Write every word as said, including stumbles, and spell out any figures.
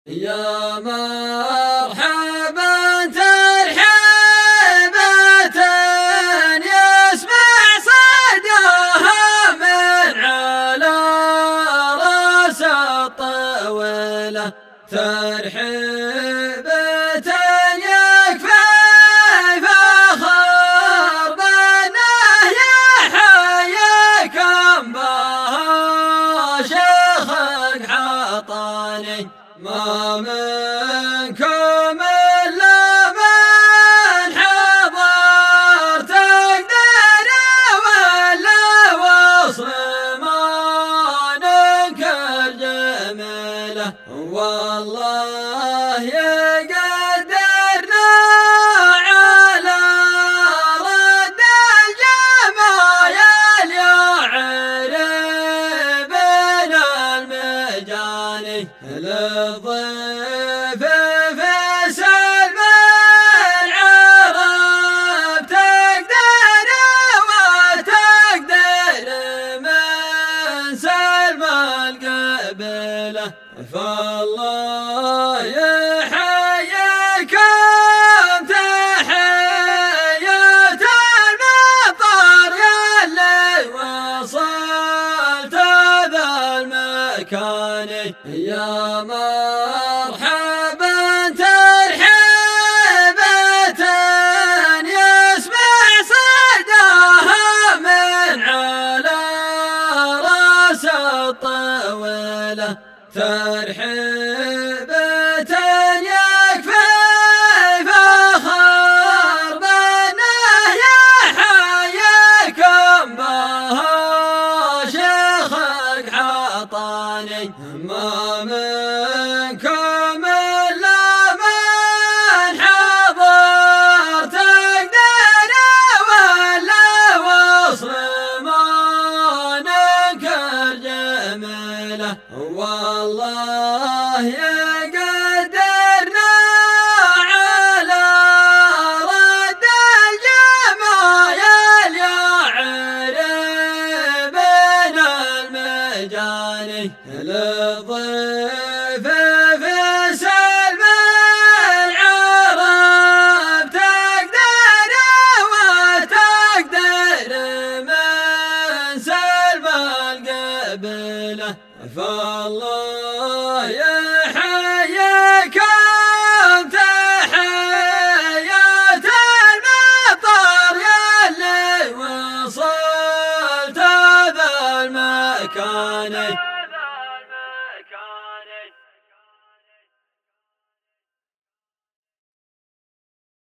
يا مرحبا ترحيبة يسمع صداها من على راس الطاولة، ترحيبة يكفي فخر بأنه يحييكم بها شيخ حطاني، ما منكم إلا من حضر تقدير ولا وصل ما ننكر جميله، والله يقدرنا على رد الجمايل يعربنا المجاني، للضيف في سلم العرب تقدير وتقدير من سلم القبيلة، فالله يحييكم تحية المطر يلي وصلت ذا المكان. يا مرحبا ترحيبة يسمع صداها من على راس الطاولة، ترحيبة يكفي فخر بأنه يحييكم بها شيخ حطاني، ما منكم إلا من حضر تقدير ولا وصل ما ننكر جميله، والله